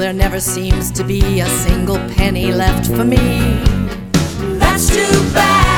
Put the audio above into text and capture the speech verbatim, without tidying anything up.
there never seems to be a single penny left for me. That's too bad.